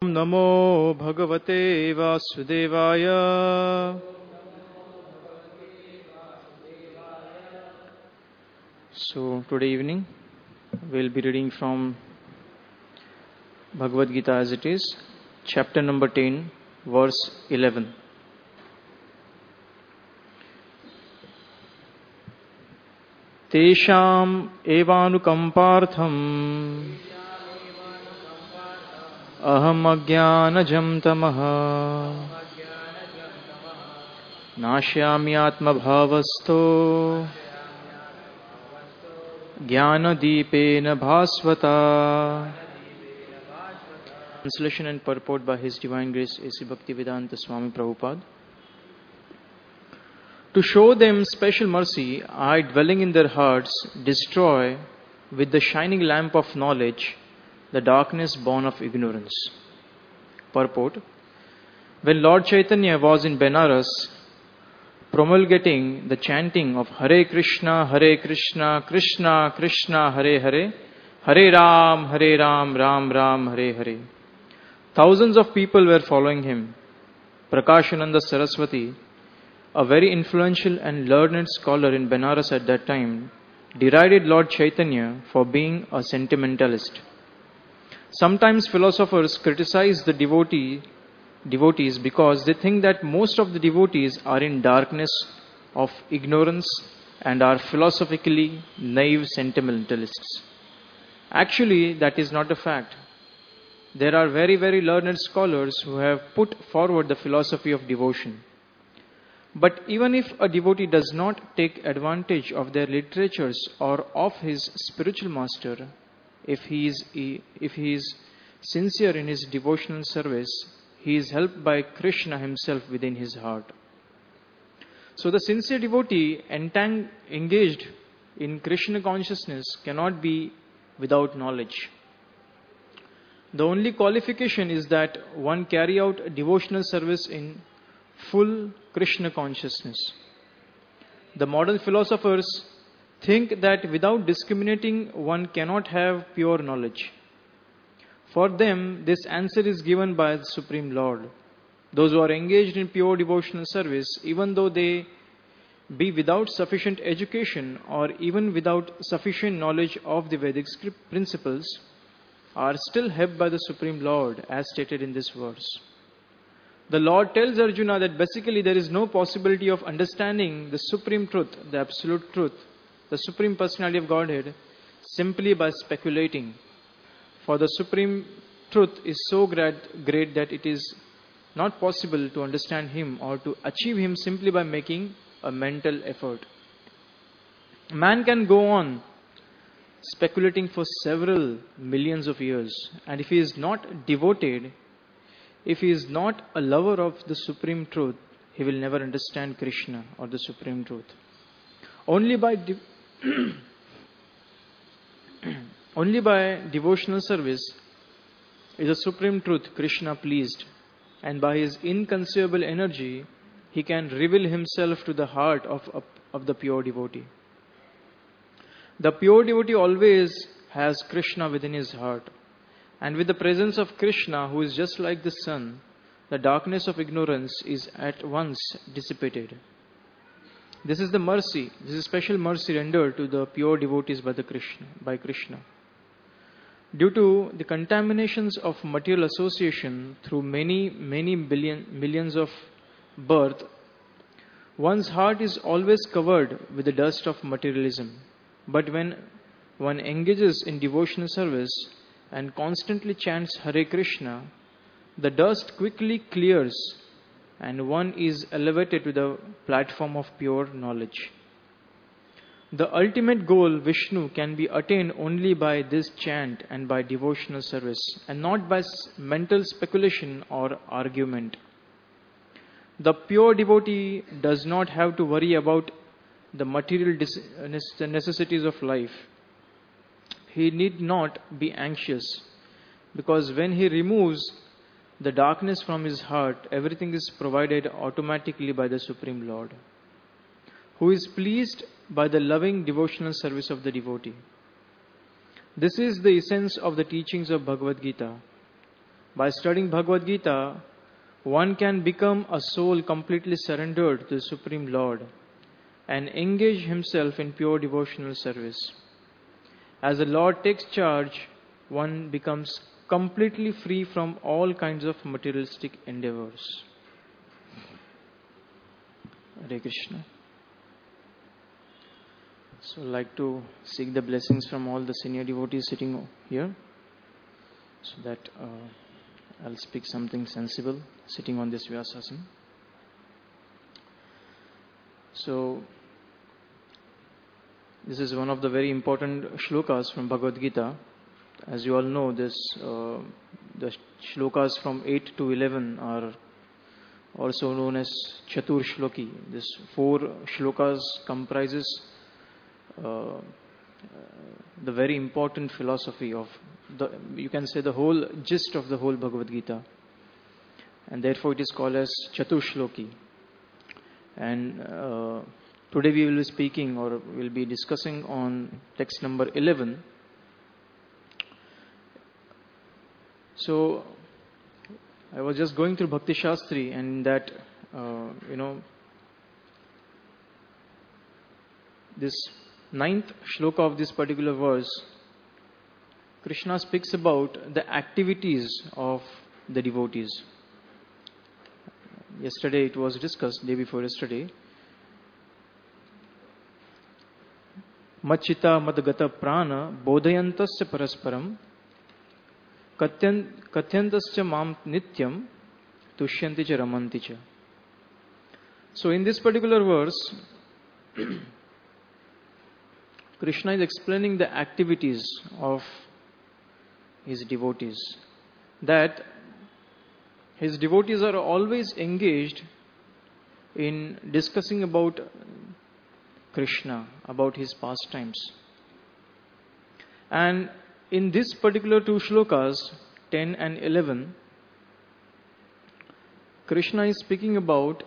Namo Bhagavate Vasudevaya. So today evening we'll be reading from Bhagavad Gita as it is, chapter number 10, verse 11. Tesham evanukampartham aham ajnanajam tamaha nashyami atma bhavasto jnana-deepena bhasvata. Translation and purport by His Divine Grace A.C. Bhaktivedanta Swami Prabhupada. To show them special mercy, I, dwelling in their hearts, destroy with the shining lamp of knowledge the darkness born of ignorance. Purport. When Lord Chaitanya was in Benares, promulgating the chanting of Hare Krishna, Krishna Krishna, Hare Hare, Hare Ram, Ram Ram, Hare Hare, thousands of people were following him. Prakashananda Saraswati, a very influential and learned scholar in Benares at that time, derided Lord Chaitanya for being a sentimentalist. Sometimes philosophers criticize the devotees because they think that most of the devotees are in darkness of ignorance and are philosophically naive sentimentalists. Actually, that is not a fact. There are very, very learned scholars who have put forward the philosophy of devotion. But even if a devotee does not take advantage of their literatures or of his spiritual master, if he is sincere in his devotional service, he is helped by Krishna himself within his heart. So the sincere devotee engaged in Krishna consciousness cannot be without knowledge. The only qualification is that one carry out devotional service in full Krishna consciousness. The modern philosophers think that without discriminating one cannot have pure knowledge. For them, this answer is given by the Supreme Lord. Those who are engaged in pure devotional service, even though they be without sufficient education or even without sufficient knowledge of the Vedic script principles, are still helped by the Supreme Lord as stated in this verse. The Lord tells Arjuna that basically there is no possibility of understanding the Supreme Truth, the Absolute Truth, the Supreme Personality of Godhead, simply by speculating. For the Supreme Truth is so great that it is not possible to understand Him or to achieve Him simply by making a mental effort. Man can go on speculating for several millions of years, and if he is not devoted, if he is not a lover of the Supreme Truth, he will never understand Krishna or the Supreme Truth. Only by devotional service is the Supreme Truth, Krishna, pleased, and by his inconceivable energy, he can reveal himself to the heart of the pure devotee. The pure devotee always has Krishna within his heart, and with the presence of Krishna, who is just like the sun, the darkness of ignorance is at once dissipated. This is the mercy, this is special mercy rendered to the pure devotees by Krishna. Due to the contaminations of material association through many millions of birth, one's heart is always covered with the dust of materialism. But when one engages in devotional service and constantly chants Hare Krishna, the dust quickly clears and one is elevated to the platform of pure knowledge. The ultimate goal, Vishnu, can be attained only by this chant and by devotional service, and not by mental speculation or argument. The pure devotee does not have to worry about the material necessities of life. He need not be anxious, because when he removes the darkness from his heart, everything is provided automatically by the Supreme Lord, who is pleased by the loving devotional service of the devotee. This is the essence of the teachings of Bhagavad Gita. By studying Bhagavad Gita, one can become a soul completely surrendered to the Supreme Lord and engage himself in pure devotional service. As the Lord takes charge, one becomes completely free from all kinds of materialistic endeavors. Hare Krishna. So I'd like to seek the blessings from all the senior devotees sitting here, so that I'll speak something sensible sitting on this Vyasasana. So this is one of the very important shlokas from Bhagavad Gita. As you all know, the shlokas from 8 to 11 are also known as Chatur Shloki. This 4 shlokas comprises the very important philosophy of you can say the whole gist of the whole Bhagavad Gita, and therefore it is called as Chatur Shloki. And today we will be speaking, or will be discussing, on text number 11. So I was just going through Bhakti Shastri, and that this 9th shloka of this particular verse, Krishna speaks about the activities of the devotees. Yesterday it was discussed, day before yesterday. Machita madgata prana bodhayantasya parasparam katyantasya mam nityam tushyanti cha ramanti cha. So in this particular verse, Krishna is explaining the activities of his devotees. That his devotees are always engaged in discussing about Krishna, about his pastimes. And in this particular 2 shlokas, 10 and 11, Krishna is speaking about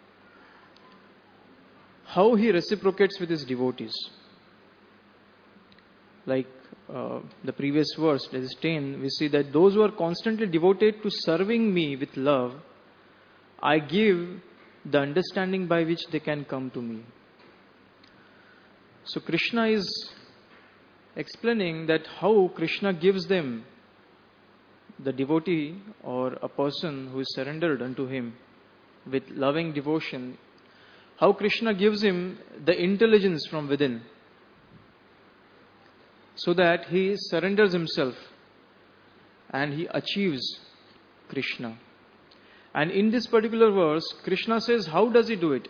how he reciprocates with his devotees. Like the previous verse, that is 10, we see that those who are constantly devoted to serving me with love, I give the understanding by which they can come to me. So Krishna is explaining that how Krishna gives them, the devotee or a person who is surrendered unto him with loving devotion, how Krishna gives him the intelligence from within, so that he surrenders himself and he achieves Krishna. And in this particular verse, Krishna says, how does he do it?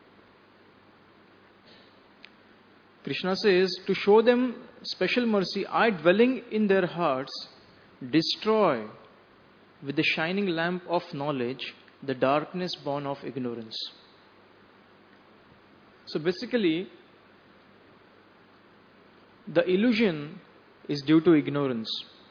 Krishna says, to show them special mercy, I, dwelling in their hearts, destroy with the shining lamp of knowledge the darkness born of ignorance. So basically, the illusion is due to ignorance.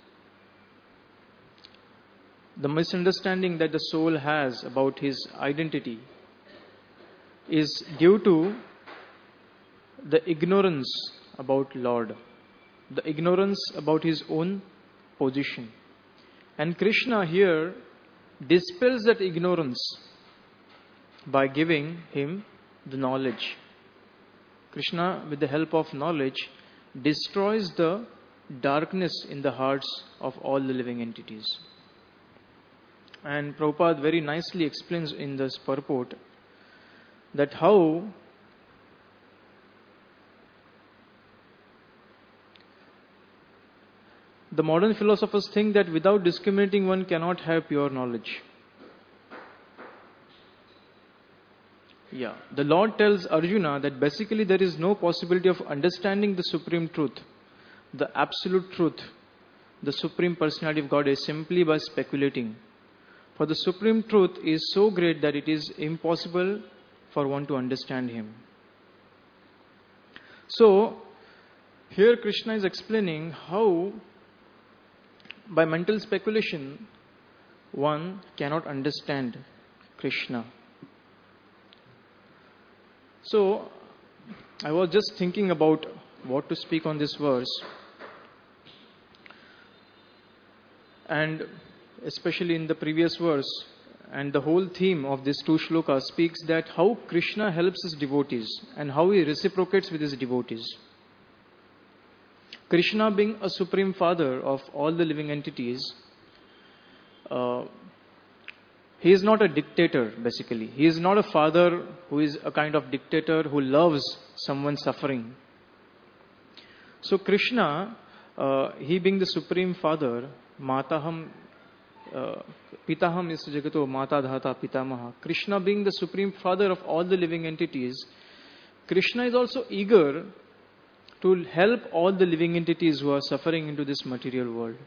The misunderstanding that the soul has about his identity is due to the ignorance about Lord, the ignorance about his own position. And Krishna here dispels that ignorance by giving him the knowledge. Krishna, with the help of knowledge, destroys the darkness in the hearts of all the living entities. And Prabhupada very nicely explains in this purport that how the modern philosophers think that without discriminating one cannot have pure knowledge. The Lord tells Arjuna that basically there is no possibility of understanding the supreme truth, the absolute truth, the supreme personality of God, is simply by speculating. For the supreme truth is so great that it is impossible for one to understand him. So, here Krishna is explaining how by mental speculation one cannot understand Krishna. So, I was just thinking about what to speak on this verse. And especially in the previous verse, and the whole theme of these two shlokas speaks that how Krishna helps his devotees and how he reciprocates with his devotees. Krishna being a supreme father of all the living entities, he is not a dictator basically. He is not a father who is a kind of dictator who loves someone suffering. So Krishna, he being the supreme father, Mataham, Pitaham is Jagato, Mata Dhata Pitamaha. Krishna being the supreme father of all the living entities, Krishna is also eager to help all the living entities who are suffering into this material world.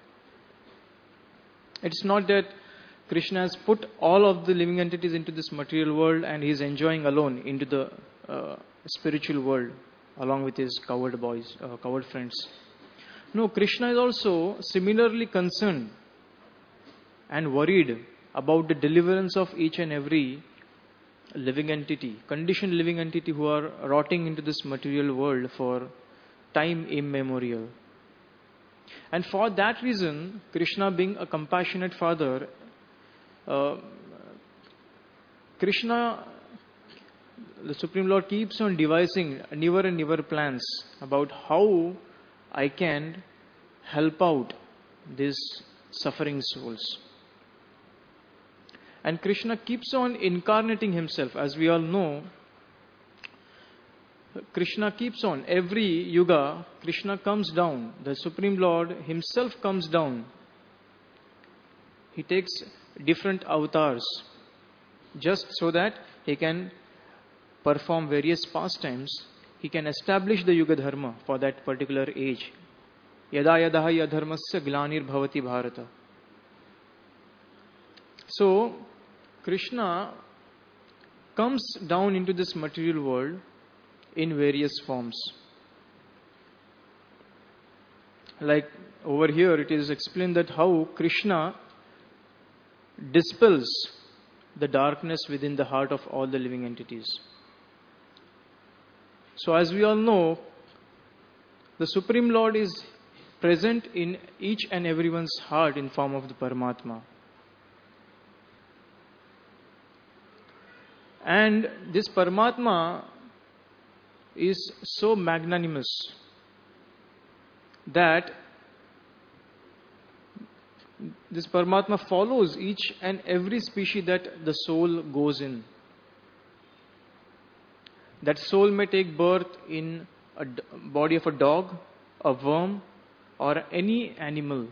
It's not that Krishna has put all of the living entities into this material world and he is enjoying alone into the spiritual world along with his coward boys, coward friends. No, Krishna is also similarly concerned and worried about the deliverance of each and every living entity, conditioned living entity who are rotting into this material world for time immemorial. And for that reason, Krishna being a compassionate father, Krishna, the Supreme Lord, keeps on devising newer and newer plans about how I can help out these suffering souls. And Krishna keeps on incarnating himself. As we all know, Krishna keeps on. Every yuga, Krishna comes down. The Supreme Lord himself comes down. He takes different avatars just so that he can perform various pastimes. He can establish the yuga dharma for that particular age. Yada yadaha yadharmasya glanir bhavati bharata. So, Krishna comes down into this material world in various forms. Like over here it is explained that how Krishna dispels the darkness within the heart of all the living entities. So as we all know, the Supreme Lord is present in each and everyone's heart in form of the Paramatma. And this Paramatma is so magnanimous that this Paramatma follows each and every species that the soul goes in. That soul may take birth in a body of a dog, a worm, or any animal.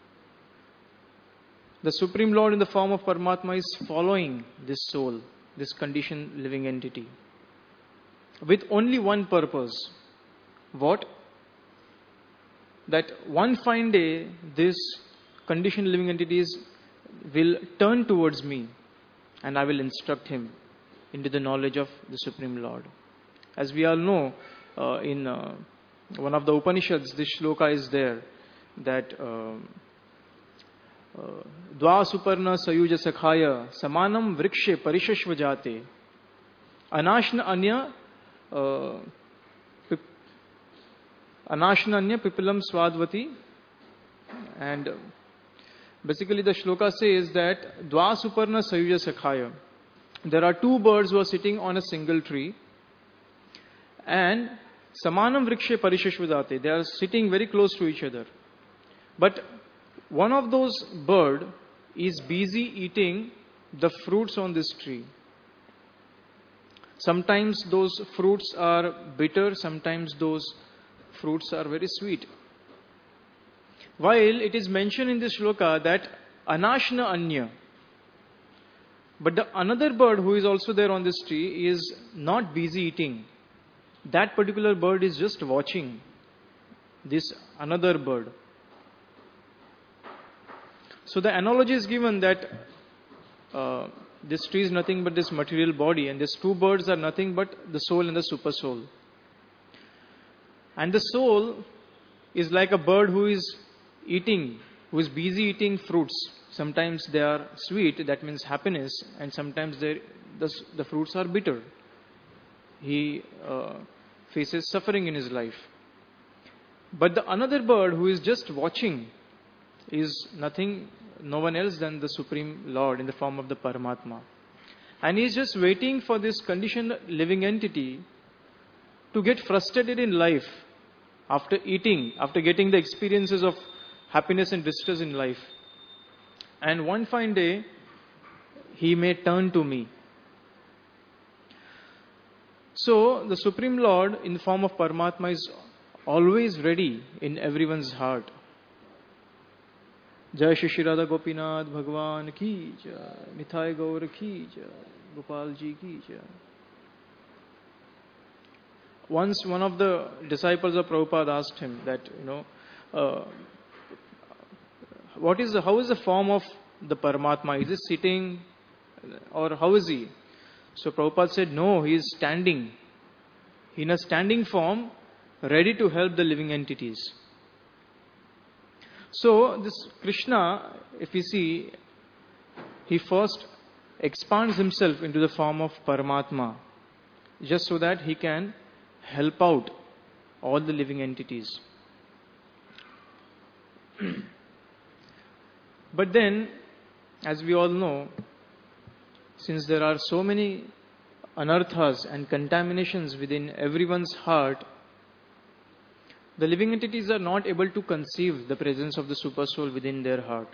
The Supreme Lord in the form of Paramatma is following this soul, this conditioned living entity, with only one purpose. What? That one fine day, this conditioned living entities will turn towards me and I will instruct him into the knowledge of the Supreme Lord. As we all know, in one of the Upanishads, this shloka is there that Dva suparna sayuja sakhaya samanam vrikshe parishashva jate anashna anya pipilam swadvati. And basically the shloka says that Dva suparna sayuja sakhaya, there are two birds who are sitting on a single tree, and samanam vrikshe parishashvadate, they are sitting very close to each other. But one of those bird is busy eating the fruits on this tree. Sometimes those fruits are bitter, sometimes those fruits are very sweet. While it is mentioned in this shloka that anashna anya, but the another bird who is also there on this tree is not busy eating. That particular bird is just watching this another bird. So the analogy is given that this tree is nothing but this material body, and these two birds are nothing but the soul and the super soul. And the soul is like a bird who is eating, who is busy eating fruits. Sometimes they are sweet, that means happiness, and sometimes the fruits are bitter. He faces suffering in his life. But the another bird who is just watching is nothing no one else than the Supreme Lord in the form of the Paramatma. And he is just waiting for this conditioned living entity to get frustrated in life after eating, after getting the experiences of happiness and distress in life. And one fine day, he may turn to me. So, the Supreme Lord in the form of Paramatma is always ready in everyone's heart. Jai Shri Radha Gopinath Bhagwan ki jai, Mithai Gaur ki jai, Gopal ji ki jai. Once one of the disciples of Prabhupada asked him that, how is the form of the Paramatma? Is he sitting or how is he? So Prabhupada said, no, he is standing. In a standing form, ready to help the living entities. So this Krishna, if we see, he first expands himself into the form of Paramatma, just so that he can help out all the living entities. But then, as we all know, since there are so many anarthas and contaminations within everyone's heart, the living entities are not able to conceive the presence of the Super Soul within their heart.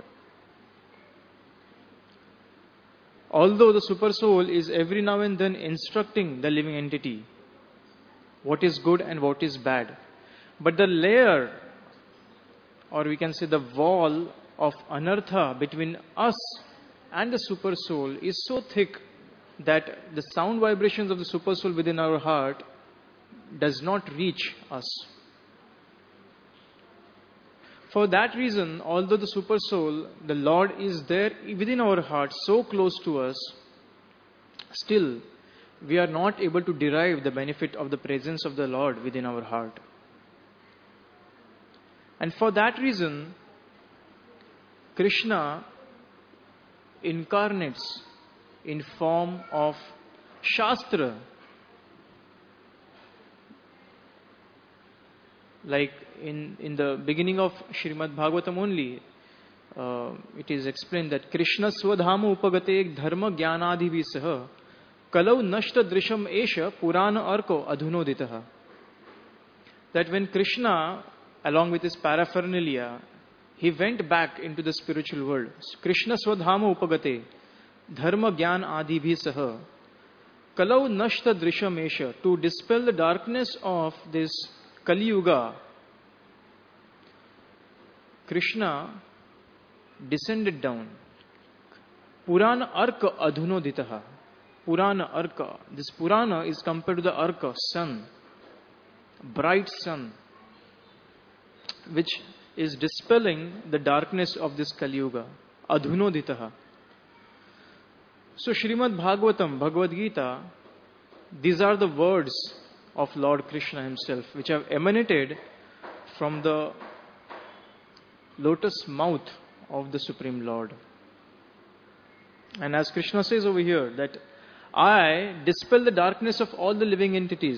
Although the Super Soul is every now and then instructing the living entity what is good and what is bad, but the layer, or we can say the wall of anartha between us and the Super Soul is so thick that the sound vibrations of the Super Soul within our heart does not reach us. For that reason, although the Super Soul, the Lord, is there within our heart, so close to us, still we are not able to derive the benefit of the presence of the Lord within our heart. And for that reason, Krishna incarnates in form of Shastra. Like in the beginning of Srimad Bhagavatam only, it is explained that Krishna Swadhama Upagate Dharma Jnanadhivi Saha Kalau Nashta Drisham Esha Purana Arko Adhunoditaha. That when Krishna, along with his paraphernalia, he went back into the spiritual world. Krishna Swadhama Upagate Dharma Jnan Adhibhi Saha Kalau Nashta Drisham Esha, to dispel the darkness of this Kali Yuga, Krishna descended down. Purana Arka Adhunoditaha. Purana Arka. This Purana is compared to the Arka, sun, bright sun, which is dispelling the darkness of this Kali Yuga. Adhunoditaha. So Srimad Bhagavatam, Bhagavad Gita, these are the words of Lord Krishna himself, which have emanated from the lotus mouth of the Supreme Lord. And as Krishna says over here, that I dispel the darkness of all the living entities.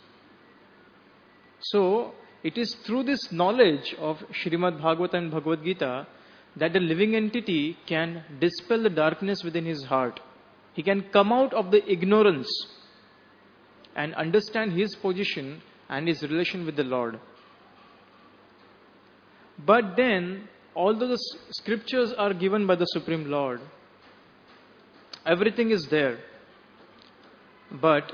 So it is through this knowledge of Srimad Bhagavatam and Bhagavad Gita that the living entity can dispel the darkness within his heart. He can come out of the ignorance and understand his position and his relation with the Lord. But then, although the scriptures are given by the Supreme Lord, everything is there. But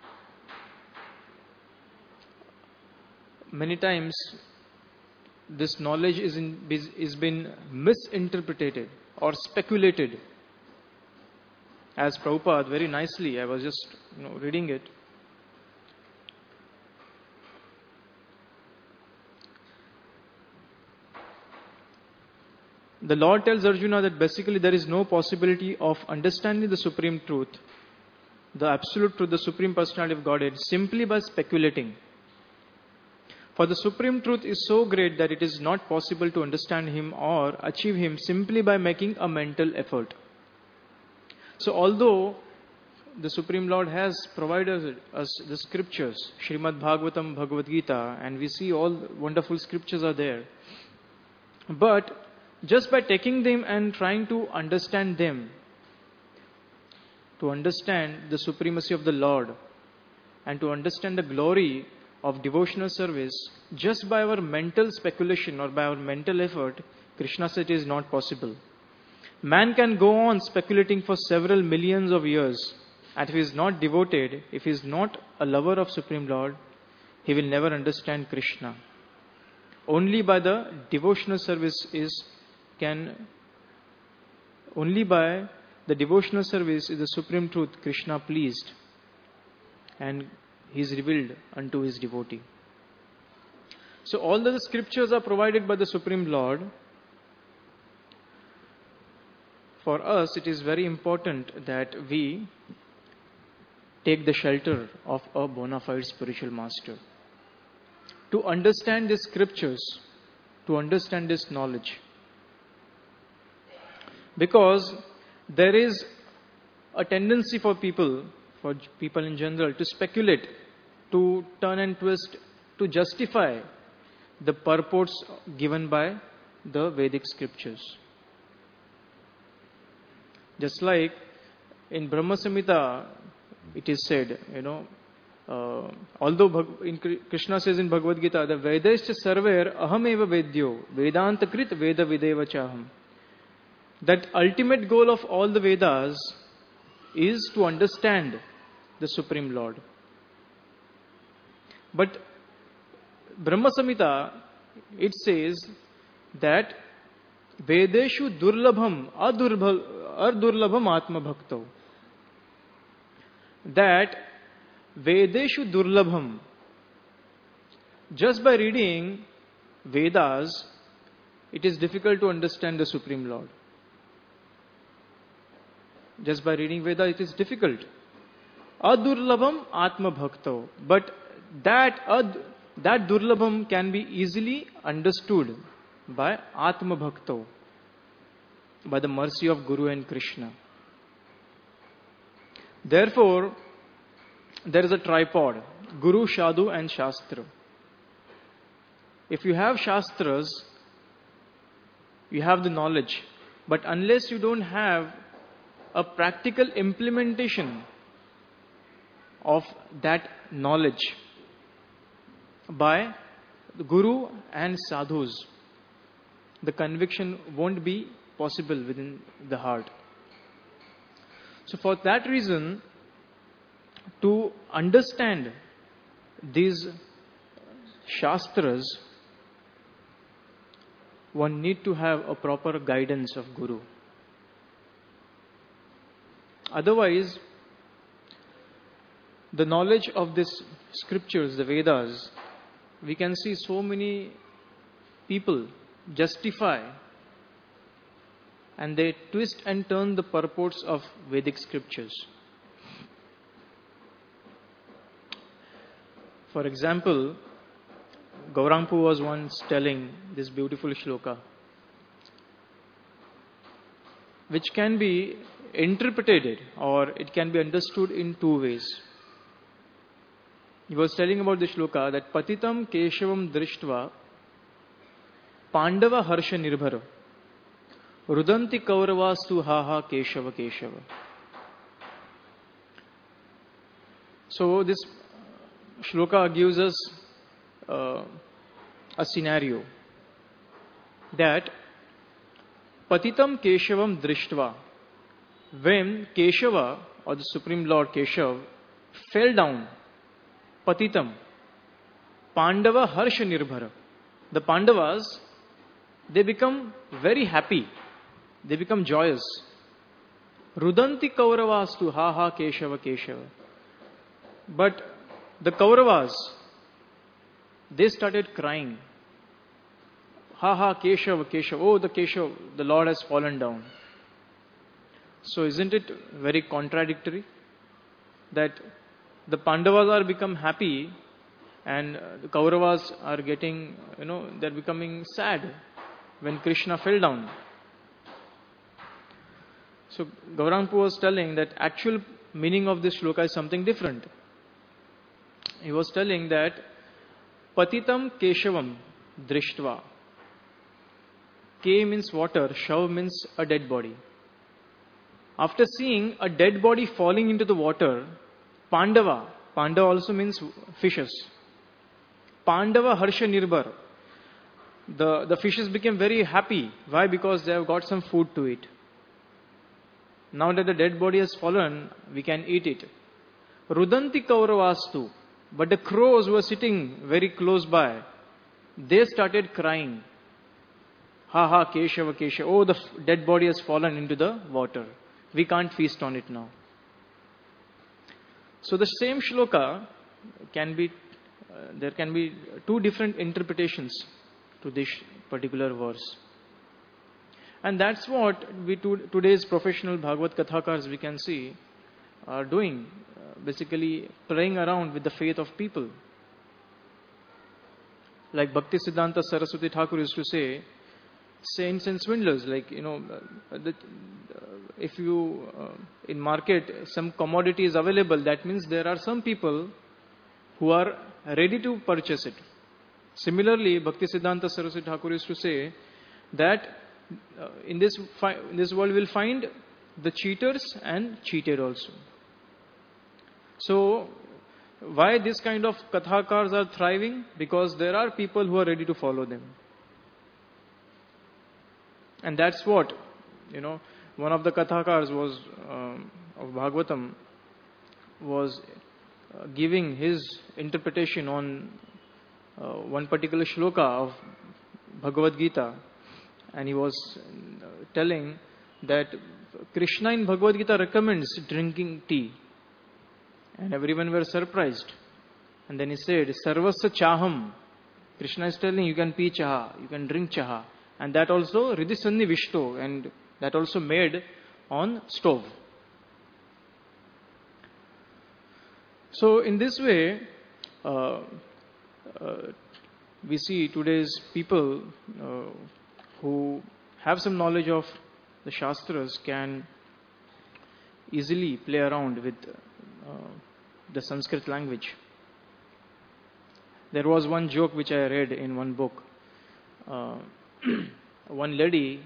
many times this knowledge is been misinterpreted or speculated. As Prabhupada very nicely, I was just reading it. The Lord tells Arjuna that basically there is no possibility of understanding the Supreme Truth, the Absolute Truth, the Supreme Personality of Godhead, simply by speculating. For the Supreme Truth is so great that it is not possible to understand Him or achieve Him simply by making a mental effort. So although the Supreme Lord has provided us the scriptures, Srimad Bhagavatam, Bhagavad Gita, and we see all wonderful scriptures are there, but just by taking them and trying to understand them, to understand the supremacy of the Lord and to understand the glory of devotional service, just by our mental speculation or by our mental effort, Krishna said it is not possible. Man can go on speculating for several millions of years, and if he is not devoted, if he is not a lover of Supreme Lord, he will never understand Krishna. Only by the devotional service is the supreme truth Krishna pleased, and he is revealed unto his devotee. So all the scriptures are provided by the Supreme Lord. For us, it is very important that we take the shelter of a bona fide spiritual master. To understand the scriptures, to understand this knowledge. Because there is a tendency for people in general, to speculate, to turn and twist, to justify the purports given by the Vedic scriptures. Just like in Brahma Samhita, it is said, although Krishna says in Bhagavad Gita, the Vedaischa sarver aham eva vedyo, Vedanta krit veda videva chaham. That ultimate goal of all the Vedas is to understand the Supreme Lord. But Brahma Samhita, it says that Vedeshu durlabham ardurlabham atma bhakto. That Vedeshu durlabham, just by reading Vedas, it is difficult to understand the Supreme Lord. Just by reading Veda, it is difficult. Adurlabham atma bhakto. But that durlabham can be easily understood by atma bhakto, by the mercy of Guru and Krishna. Therefore, there is a tripod, Guru, Sadhu and Shastra. If you have Shastras, you have the knowledge. But unless you don't have a practical implementation of that knowledge by the Guru and Sadhus, the conviction won't be possible within the heart. So for that reason, to understand these Shastras, one need to have a proper guidance of Guru. Otherwise, the knowledge of these scriptures, the Vedas, we can see so many people justify and they twist and turn the purports of Vedic scriptures. For example, Gaurangpu was once telling this beautiful shloka, which can be interpreted or it can be understood in two ways. He was telling about the shloka that Patitam Keshavam Drishtva Pandava Harsha Nirbhara Rudanti Kauravastu Haha Keshava Keshava. So this shloka gives us a scenario that Patitam Keshavam Drishtva, when Keshava or the Supreme Lord Keshav fell down, Patitam, Pandava Harsha Nirbhara. The Pandavas, they become very happy. They become joyous. Rudanti Kauravastu Haha Keshava Keshava. But the Kauravas, they started crying. Haha Keshava Keshava. Oh, the Keshav, the Lord has fallen down. So isn't it very contradictory that the Pandavas are become happy and the Kauravas are getting, they're becoming sad when Krishna fell down. So Gaurangpu was telling that actual meaning of this shloka is something different. He was telling that Patitam Keshavam Drishtva. K means water, Shav means a dead body. After seeing a dead body falling into the water, Pandava also means fishes. Pandava Harsha Nirbar. The fishes became very happy. Why? Because they have got some food to eat. Now that the dead body has fallen, we can eat it. Rudanti Kauravastu. But the crows were sitting very close by. They started crying. Ha ha Keshava Keshava. Oh, the dead body has fallen into the water. We can't feast on it now. So the same shloka can be, there can be two different interpretations to this particular verse. And that's what today's professional Bhagavad Kathakars, we can see, are doing. Basically playing around with the faith of people. Like Bhakti Siddhanta Saraswati Thakur used to say, saints and swindlers, like, if you, in market, some commodity is available, that means there are some people who are ready to purchase it. Similarly, Bhakti Siddhanta Saraswati Thakur used to say that in this world we'll find the cheaters and cheated also. So, why this kind of kathakars are thriving? Because there are people who are ready to follow them. And that's what, one of the kathakars was, of Bhagavatam, was giving his interpretation on one particular shloka of Bhagavad Gita. And he was telling that Krishna in Bhagavad Gita recommends drinking tea. And everyone were surprised. And then he said, Sarvasya Chaham. Krishna is telling you can pee chaha, you can drink chaha. And that also Ridisanni Vishto, and that also made on stove. So in this way, we see today's people who have some knowledge of the Shastras can easily play around with the Sanskrit language. There was one joke which I read in one book. One lady,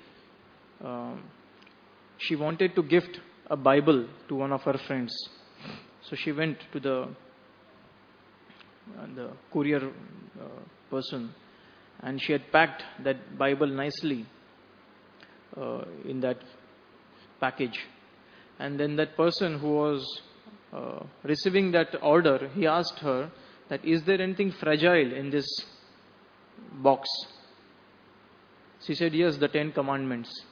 she wanted to gift a Bible to one of her friends. So she went to the courier person, and she had packed that Bible nicely in that package. And then that person who was receiving that order, he asked her that, is there anything fragile in this box? She said, yes, the 10 Commandments.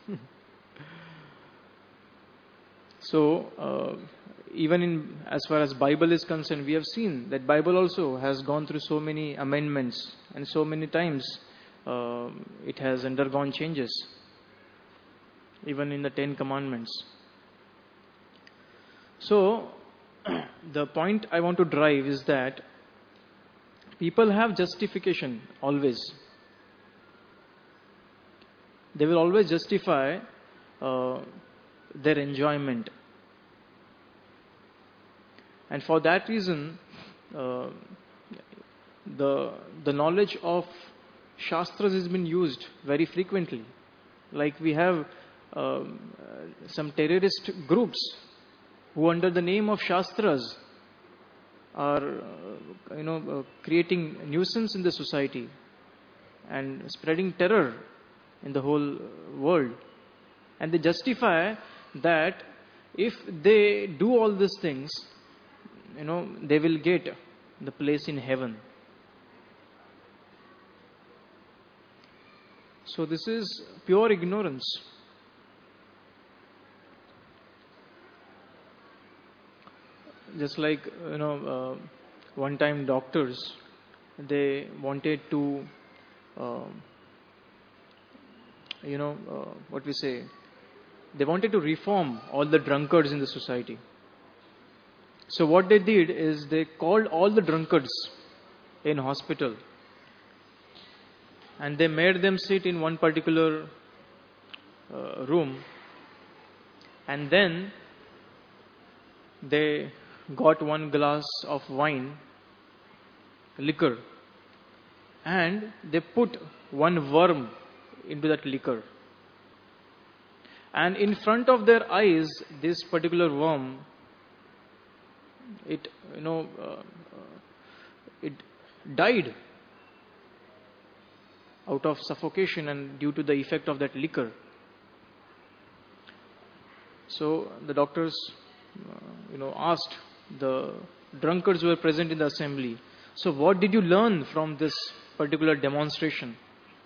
So, even as far as Bible is concerned, we have seen that Bible also has gone through so many amendments, and so many times it has undergone changes, even in the 10 Commandments. So, the point I want to drive is that people have justification always. They will always justify their enjoyment. And for that reason, the knowledge of Shastras has been used very frequently. Like we have some terrorist groups who under the name of Shastras are creating nuisance in the society and spreading terror in the whole world. And they justify that if they do all these things, they will get the place in heaven. So this is pure ignorance. Just like, one time doctors, they wanted to, they wanted to reform all the drunkards in the society. So what they did is they called all the drunkards in hospital and they made them sit in one particular room, and then they got one glass of wine, liquor, and they put one worm into that liquor. And in front of their eyes, this particular worm, it died out of suffocation and due to the effect of that liquor. So the doctors, asked the drunkards who were present in the assembly, so what did you learn from this particular demonstration?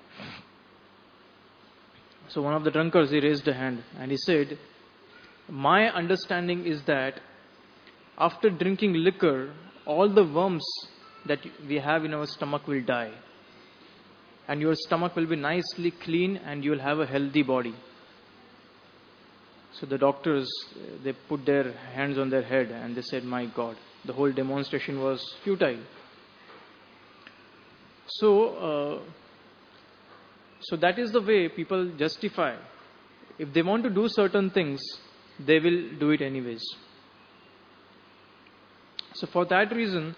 So one of the drunkards, he raised a hand and he said, my understanding is that after drinking liquor, all the worms that we have in our stomach will die. And your stomach will be nicely clean and you will have a healthy body. So the doctors, they put their hands on their head and they said, my God, the whole demonstration was futile. So that is the way people justify. If they want to do certain things, they will do it anyways. So for that reason,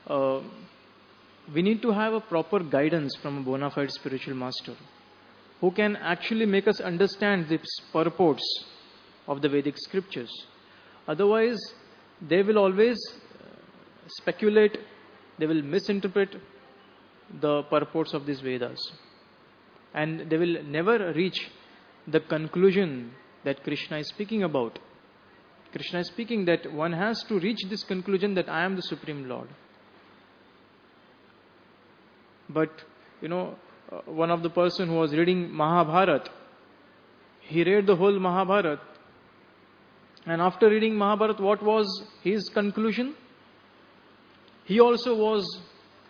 we need to have a proper guidance from a bona fide spiritual master who can actually make us understand the purports of the Vedic scriptures. Otherwise, they will always speculate, they will misinterpret the purports of these Vedas. And they will never reach the conclusion that Krishna is speaking about. Krishna is speaking that one has to reach this conclusion that I am the Supreme Lord. But, one of the person who was reading Mahabharata, he read the whole Mahabharata. And after reading Mahabharata, what was his conclusion? He also was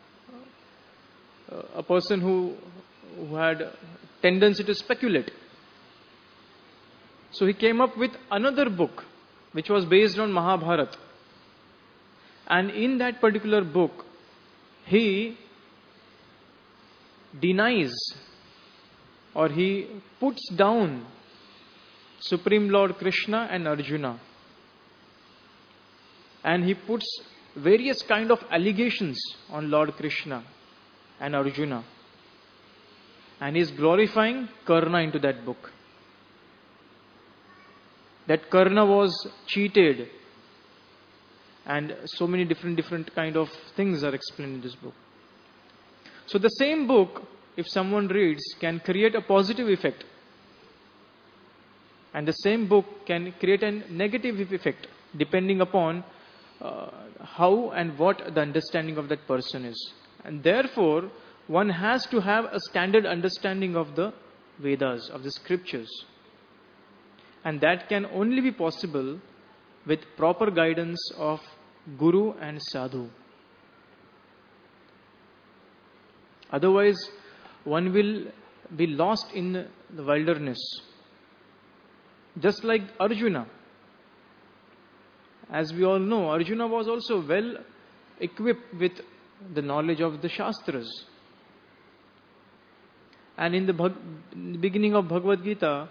a person who had tendency to speculate. So he came up with another book which was based on Mahabharata. And in that particular book, he denies or he puts down Supreme Lord Krishna and Arjuna. And he puts various kind of allegations on Lord Krishna and Arjuna. And he is glorifying Karna into that book. That Karna was cheated. And so many different kind of things are explained in this book. So the same book, if someone reads, can create a positive effect. And the same book can create a negative effect depending upon how and what the understanding of that person is. And therefore, one has to have a standard understanding of the Vedas, of the scriptures. And that can only be possible with proper guidance of Guru and Sadhu. Otherwise, one will be lost in the wilderness. Just like Arjuna. As we all know, Arjuna was also well equipped with the knowledge of the Shastras. And in the beginning of Bhagavad Gita,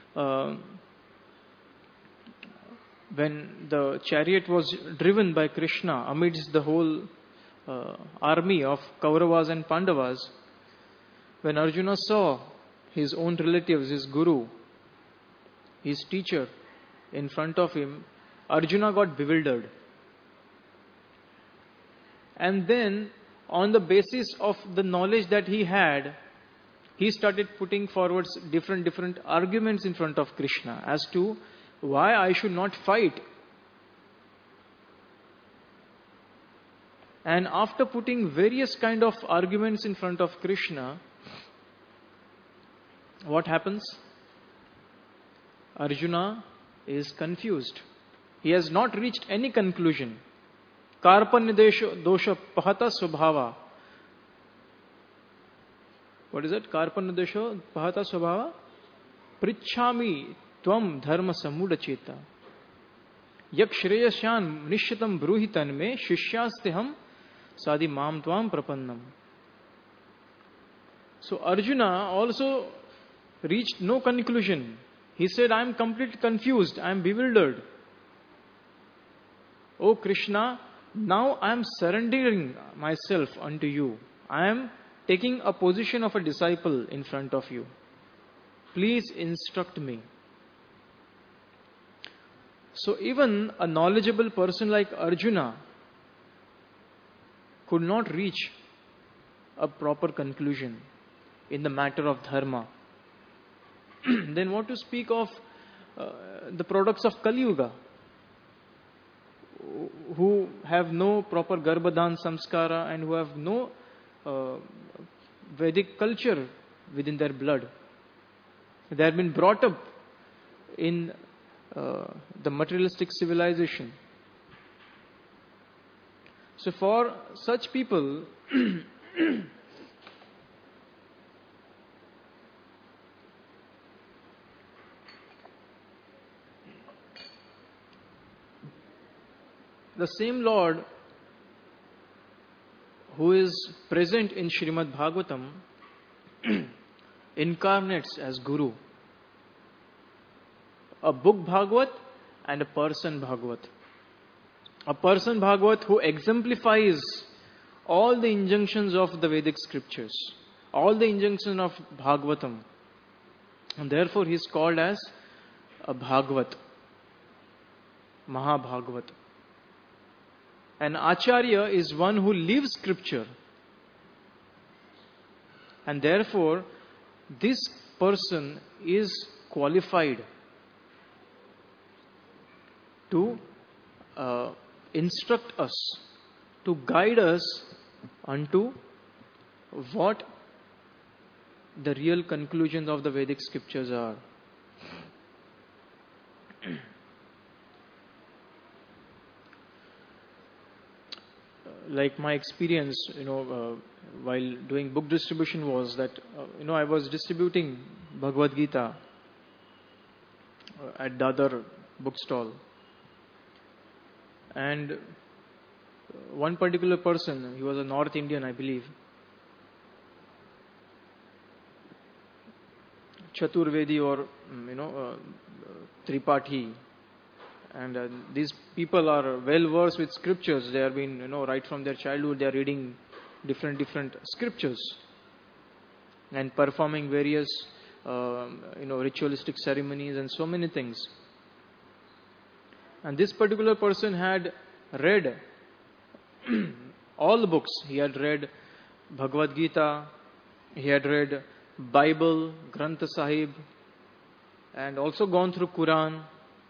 when the chariot was driven by Krishna amidst the whole army of Kauravas and Pandavas, when Arjuna saw his own relatives, his guru, his teacher in front of him, Arjuna got bewildered. And then, on the basis of the knowledge that he had, he started putting forward different arguments in front of Krishna as to why I should not fight. And after putting various kind of arguments in front of Krishna, what happens? Arjuna is confused. He has not reached any conclusion. Karpanidesha dosha pahata swabhava. What is it? Karpanidesha pahata swabhava. Prichhami tvam dharma samudacheta. Yak shreyasyan nishyatam bruhitan me shishyasteham sadi mam tvam prapannam. So Arjuna also reached no conclusion. He said, I am completely confused. I am bewildered. O Krishna, now I am surrendering myself unto you. I am taking a position of a disciple in front of you. please instruct me. So even a knowledgeable person like Arjuna could not reach a proper conclusion in the matter of dharma. Then what to speak of the products of Kali Yuga, who have no proper Garbhadan samskara and who have no Vedic culture within their blood. They have been brought up in the materialistic civilization. So for such people, the same Lord who is present in Srimad Bhagavatam incarnates as Guru. A book Bhagavat and a person Bhagavat. A person Bhagavat who exemplifies all the injunctions of the Vedic scriptures, all the injunctions of Bhagavatam. And therefore he is called as a Bhagavat, Mahabhagavat. An Acharya is one who lives scripture. And therefore, this person is qualified to instruct us, to guide us unto what the real conclusions of the Vedic scriptures are. Like my experience, while doing book distribution was that, I was distributing Bhagavad Gita at Dadar bookstall. And one particular person, he was a North Indian, I believe, Chaturvedi or, Tripathi. And these people are well versed with scriptures. They have been, right from their childhood, they are reading different scriptures and performing various, ritualistic ceremonies and so many things. And this particular person had read all the books. He had read Bhagavad Gita, he had read Bible, Granth Sahib, and also gone through Quran.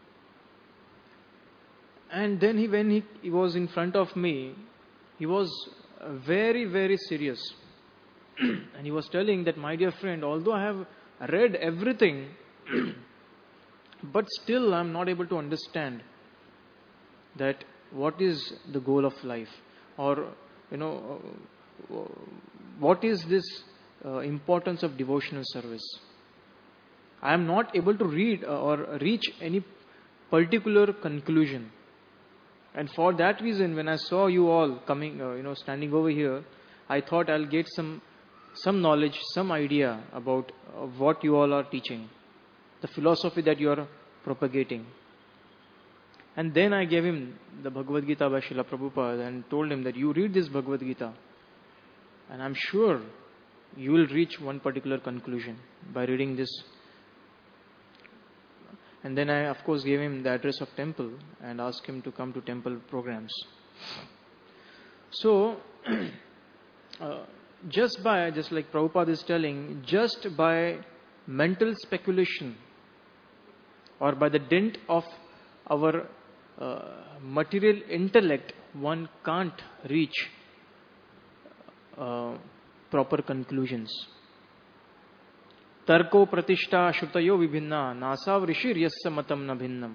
And then when he was in front of me, he was very, very serious. And he was telling that, my dear friend, although I have read everything, but still I am not able to understand that what is the goal of life, or what is this importance of devotional service. I am not able to read or reach any particular conclusion. And for that reason, when I saw you all coming, standing over here, I thought I'll get some knowledge, some idea about what you all are teaching, the philosophy that you are propagating. And then I gave him the Bhagavad Gita by Srila Prabhupada and told him that you read this Bhagavad Gita, and I'm sure you will reach one particular conclusion by reading this. And then I, of course, gave him the address of temple and asked him to come to temple programs. So, just like Prabhupada is telling, just by mental speculation or by the dint of our material intellect, one can't reach proper conclusions. Tarko pratishta shrutayo vibhinna nasav rishir yasya matam na bhinnam.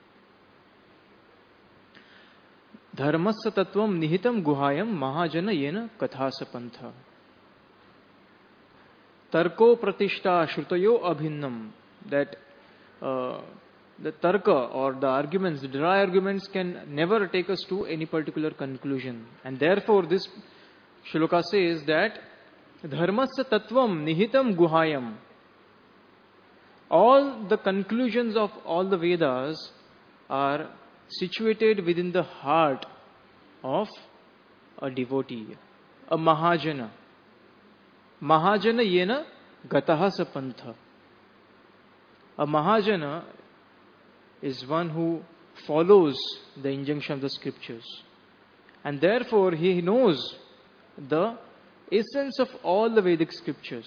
Dharmasya tattvam nihitam guhayam mahajana yena kathasa pantha. Tarko pratishta shrutayo abhinnam. That the tarka or the arguments, the dry arguments can never take us to any particular conclusion. And therefore this shloka says that Dharmasya tattvam nihitam guhayam. All the conclusions of all the Vedas are situated within the heart of a devotee, a Mahajana. Mahajana yena gataha sapantha. A Mahajana is one who follows the injunction of the scriptures. And therefore he knows the essence of all the Vedic scriptures.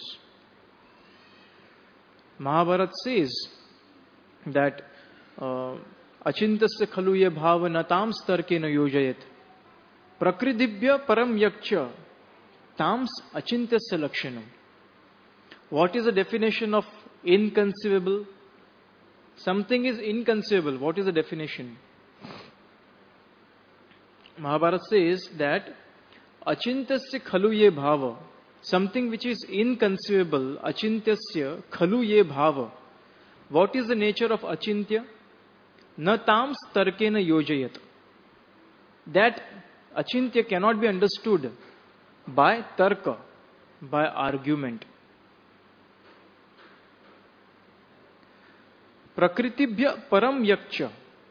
Mahabharata says that Achintasya khalu ye bhava natams tarkena yojayat prakridibhya param yakcha tams achintasya lakshanam. What is the definition of inconceivable? Something is inconceivable. What is the definition? Mahabharata says that Achintasya khalu ye bhava, something which is inconceivable, Achintasya khalu ye bhava. What is the nature of Achintya? Na tams tarkena yojayat. That Achintya cannot be understood by tarka, by argument. Prakritibhya param yakcha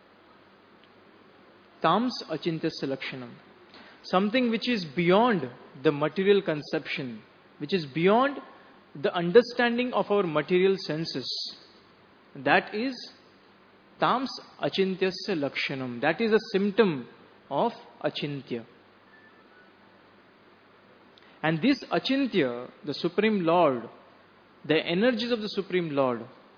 tams achintasya lakshanam. Something which is beyond the material conception, which is beyond the understanding of our material senses. That is tams achintasya lakshanam. That is a symptom of achintya. And this achintya, the Supreme Lord, the energies of the Supreme Lord,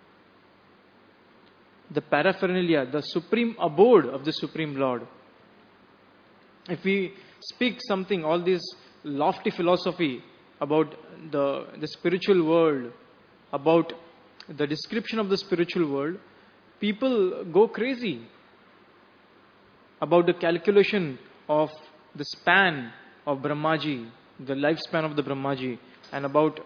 the paraphernalia, the supreme abode of the Supreme Lord. If we speak something, all this lofty philosophy about the spiritual world, about the description of the spiritual world, people go crazy about the calculation of the span of Brahmaji, the lifespan of the Brahmaji, and about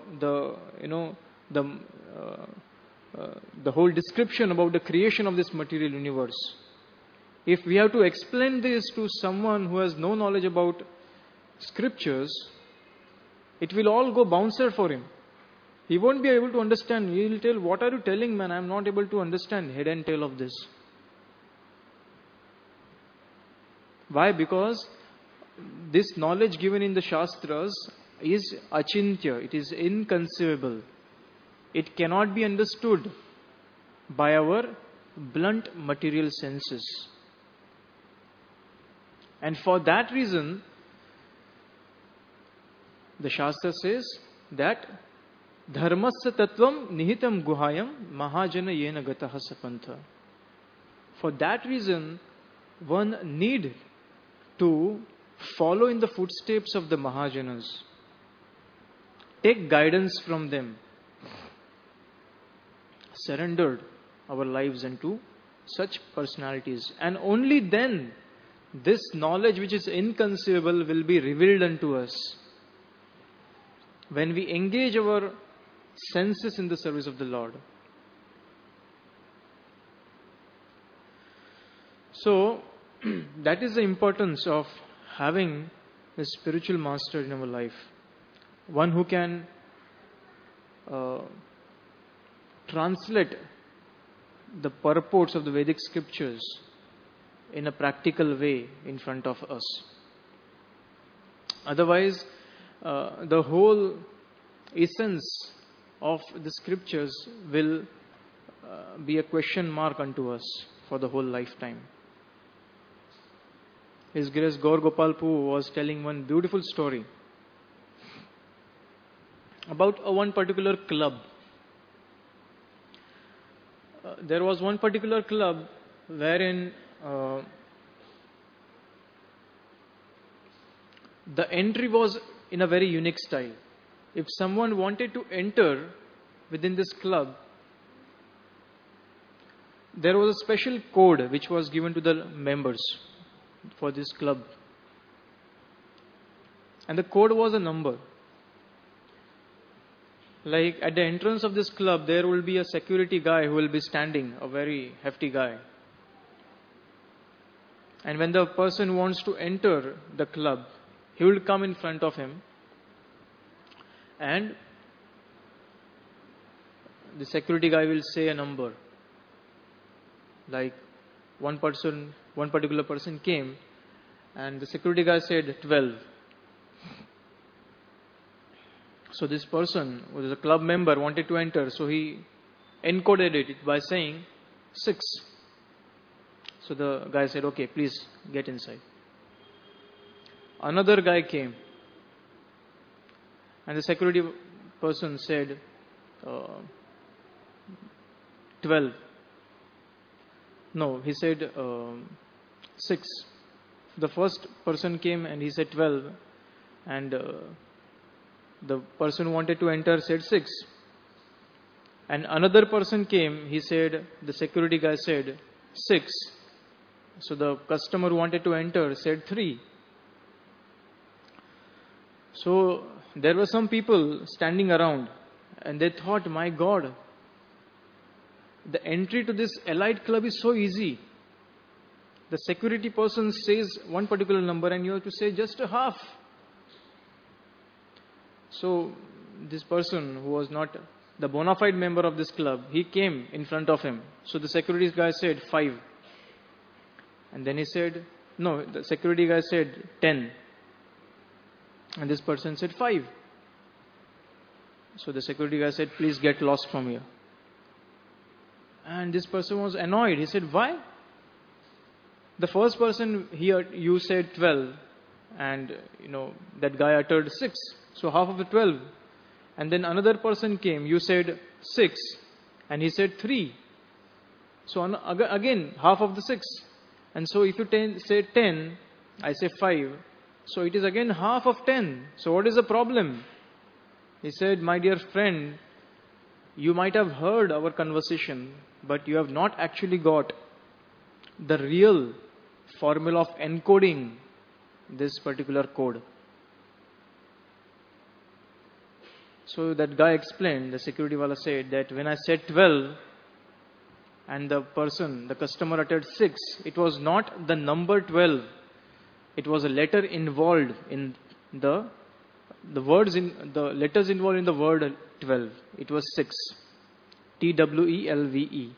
the whole description about the creation of this material universe. If we have to explain this to someone who has no knowledge about scriptures, it will all go bouncer for him. He won't be able to understand. He will tell, what are you telling, man? I am not able to understand head and tail of this. Why? Because this knowledge given in the Shastras is achintya. It is inconceivable. It cannot be understood by our blunt material senses. And for that reason, the Shastra says that dharmasya tattvam nihitam guhayam mahajana yena gataha sapantha. For that reason, one need to follow in the footsteps of the Mahajanas. Take guidance from them. Surrendered our lives unto such personalities. And only then this knowledge which is inconceivable will be revealed unto us. When we engage our senses in the service of the Lord. So, that is the importance of having a spiritual master in our life. One who can translate the purports of the Vedic scriptures in a practical way in front of us. Otherwise, the whole essence of the scriptures will be a question mark unto us for the whole lifetime. His Grace Gaur Gopal Pu was telling one beautiful story about one particular club. There was one particular club wherein the entry was in a very unique style. If someone wanted to enter within this club, there was a special code which was given to the members for this club. And the code was a number. Like at the entrance of this club, there will be a security guy who will be standing, a very hefty guy. And when the person wants to enter the club, he will come in front of him. And the security guy will say a number. Like one particular person came and the security guy said 12. So this person, who is a club member, wanted to enter. So he encoded it by saying 6. So the guy said, okay, please get inside. Another guy came, and the security person said 12. No, he said 6. The first person came and he said 12, and the person who wanted to enter said 6. And another person came, he said, the security guy said 6. So the customer who wanted to enter said 3. So there were some people standing around, and they thought, my God, the entry to this elite club is so easy. The security person says one particular number and you have to say just a half. So this person who was not the bona fide member of this club, he came in front of him. So the security guy said 5. And then he said, no, the security guy said 10. And this person said 5. So the security guy said, please get lost from here. And this person was annoyed. He said, why? The first person here, you said 12. And, that guy uttered 6. So half of the 12. And then another person came. You said 6. And he said 3. So again, half of the 6. And so if you say 10, I say 5. So it is again half of 10. So what is the problem? He said, my dear friend, you might have heard our conversation, but you have not actually got the real formula of encoding this particular code. So that guy explained, the security wala said that when I said 12 and the customer uttered 6, it was not the number 12. It was a letter involved in the letters involved in the word 12. It was 6. TWELVE.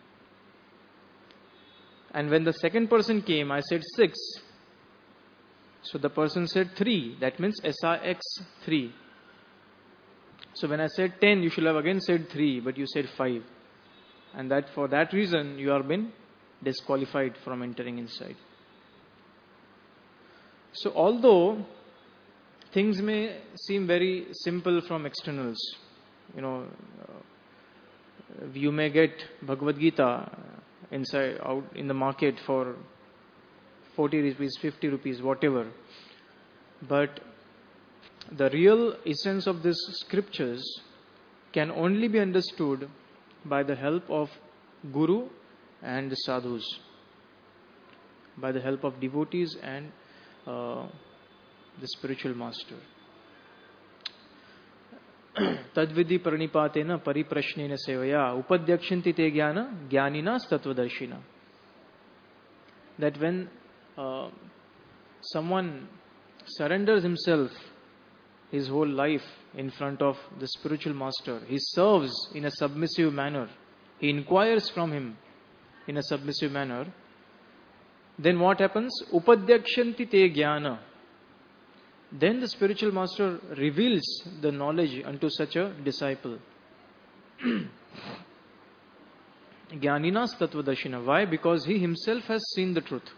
And when the second person came, I said 6. So the person said 3. That means SIX 3. So when I said 10, you should have again said 3, but you said 5. And that for that reason, you are been disqualified from entering inside. So although things may seem very simple from externals, you may get Bhagavad Gita out in the market for 40 rupees, 50 rupees, whatever. But the real essence of these scriptures can only be understood by the help of Guru and the sadhus, by the help of devotees and the spiritual master. Tadvidi pranipatena pariprashnena sevaya upadyakshanti te jnana jnaninas tattvadarshina. That when someone surrenders himself, his whole life in front of the spiritual master, he serves in a submissive manner, he inquires from him in a submissive manner, then what happens? Upadyakshanti te jnana. Then the spiritual master reveals the knowledge unto such a disciple. Jnaninas tattvadarshina. Why? Because he himself has seen the truth.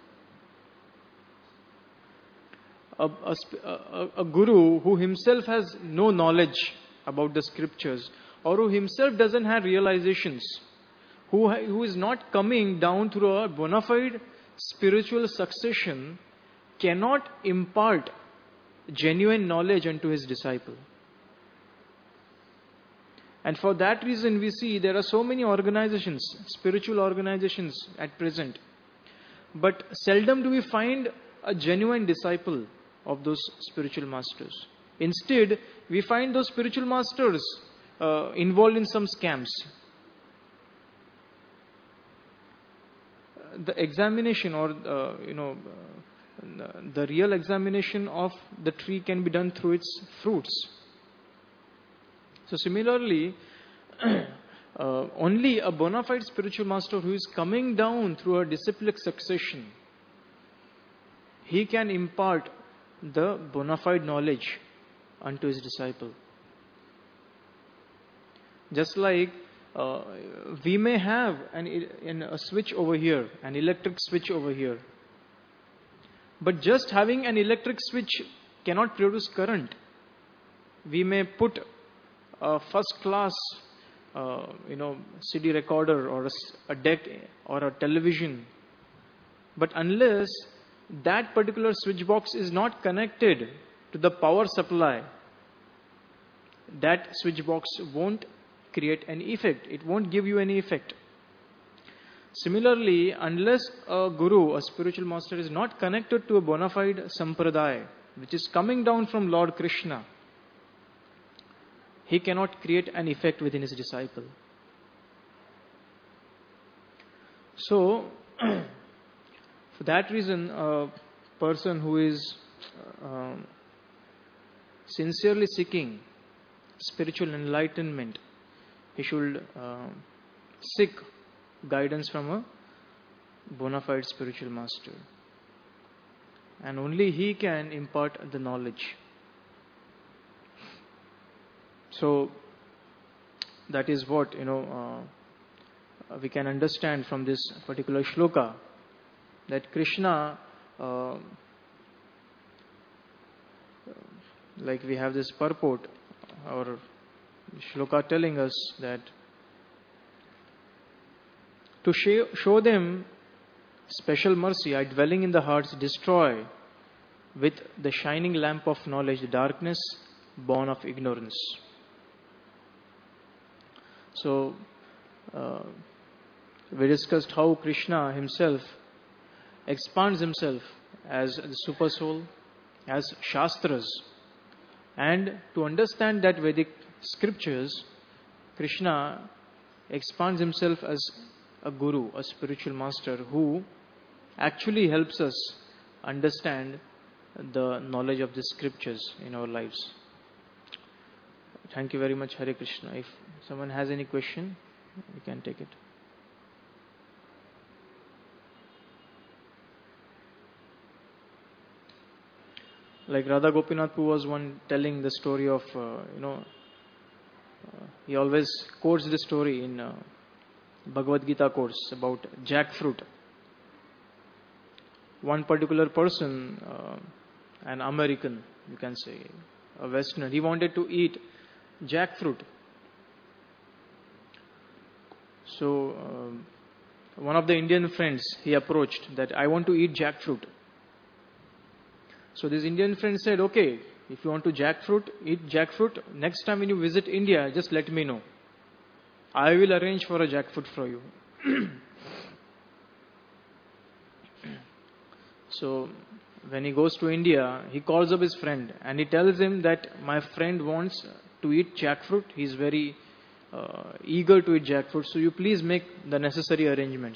A guru who himself has no knowledge about the scriptures, or who himself doesn't have realizations, who is not coming down through a bona fide spiritual succession, cannot impart genuine knowledge unto his disciple. And for that reason we see there are so many organizations, spiritual organizations at present, but seldom do we find a genuine disciple of those spiritual masters. Instead, we find those spiritual masters involved in some scams. The examination or the real examination of the tree can be done through its fruits. So similarly, only a bona fide spiritual master who is coming down through a disciplic succession, he can impart the bona fide knowledge unto his disciple. Just like we may have a switch over here, an electric switch over here. But just having an electric switch cannot produce current. We may put a first class, CD recorder or a deck or a television. But unless that particular switch box is not connected to the power supply, that switch box won't create any effect. It won't give you any effect. Similarly, unless a guru, a spiritual master, is not connected to a bona fide sampradaya, which is coming down from Lord Krishna, he cannot create an effect within his disciple. So, for that reason, a person who is sincerely seeking spiritual enlightenment, he should seek guidance from a bona fide spiritual master. And only he can impart the knowledge. So, that is what, we can understand from this particular shloka, that Krishna, like we have this purport, or shloka telling us that to show them special mercy, I, dwelling in the hearts, destroy with the shining lamp of knowledge the darkness born of ignorance. So, we discussed how Krishna himself expands himself as the super soul, as Shastras. And to understand that Vedic scriptures, Krishna expands himself as a guru, a spiritual master who actually helps us understand the knowledge of the scriptures in our lives. Thank you very much, Hare Krishna. If someone has any question, you can take it. Like Radha Gopinath Pu was one telling the story of, he always quotes the story in Bhagavad Gita course about jackfruit. One particular person, an American, you can say, a Westerner, he wanted to eat jackfruit. So, one of the Indian friends, he approached that I want to eat jackfruit. So this Indian friend said, okay, if you want to eat jackfruit, next time when you visit India, just let me know. I will arrange for a jackfruit for you. So when he goes to India, he calls up his friend and he tells him that my friend wants to eat jackfruit. He is very eager to eat jackfruit. So you please make the necessary arrangements.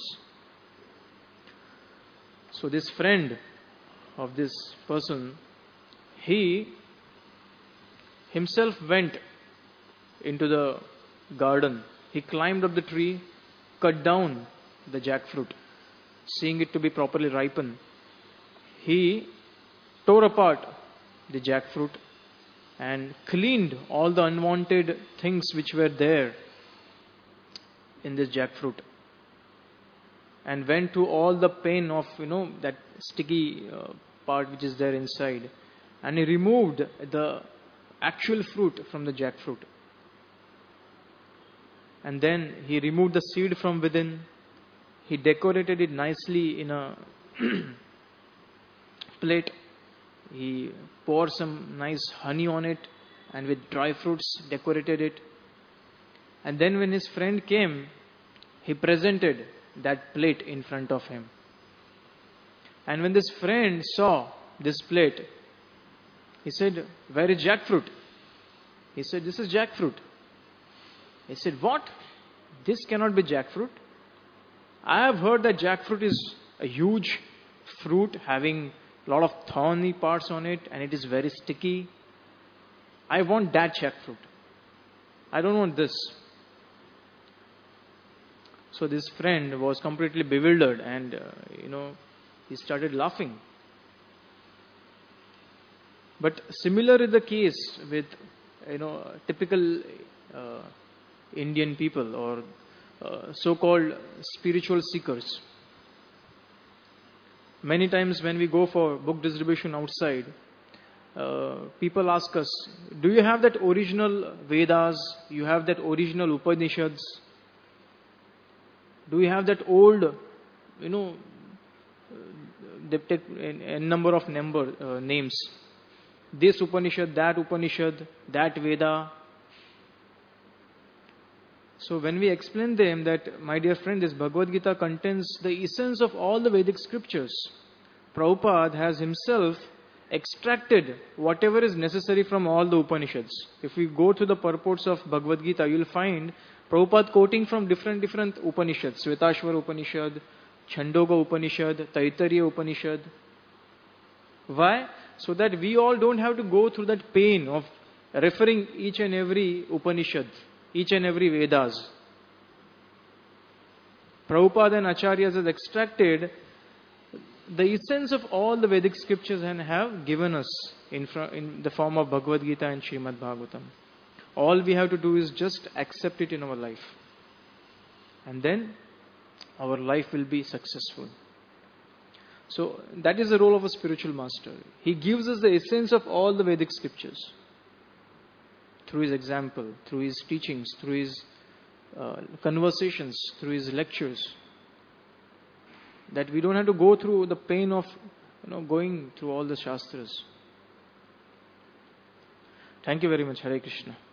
So this friend of this person, he himself went into the garden. He climbed up the tree, cut down the jackfruit, seeing it to be properly ripened. He tore apart the jackfruit and cleaned all the unwanted things which were there in this jackfruit, and went to all the pain of that sticky part which is there inside, and he removed the actual fruit from the jackfruit, and then he removed the seed from within. He decorated it nicely in a plate. He poured some nice honey on it, and with dry fruits decorated it. And then when his friend came, he presented that plate in front of him. And when this friend saw this plate, he said, where is jackfruit? He said, this is jackfruit. He said, what? This cannot be jackfruit. I have heard that jackfruit is a huge fruit having a lot of thorny parts on it, and it is very sticky. I want that jackfruit. I don't want this. So this friend was completely bewildered, and he started laughing. But similar is the case with typical Indian people or so-called spiritual seekers. Many times when we go for book distribution outside, people ask us, do you have that original Vedas? You have that original Upanishads? Do you have that old, they take a number of names. This Upanishad, that Veda. So when we explain them that, my dear friend, this Bhagavad Gita contains the essence of all the Vedic scriptures. Prabhupada has himself extracted whatever is necessary from all the Upanishads. If we go to the purports of Bhagavad Gita, you will find Prabhupada quoting from different Upanishads. Svetashvara Upanishad, Chandogya Upanishad, Taittiriya Upanishad. Why? So that we all don't have to go through that pain of referring each and every Upanishad, each and every Vedas. Prabhupada and Acharyas has extracted the essence of all the Vedic scriptures and have given us in the form of Bhagavad Gita and Srimad Bhagavatam. All we have to do is just accept it in our life. And then our life will be successful. So that is the role of a spiritual master. He gives us the essence of all the Vedic scriptures. Through his example, through his teachings, through his conversations, through his lectures. That we don't have to go through the pain of going through all the Shastras. Thank you very much. Hare Krishna.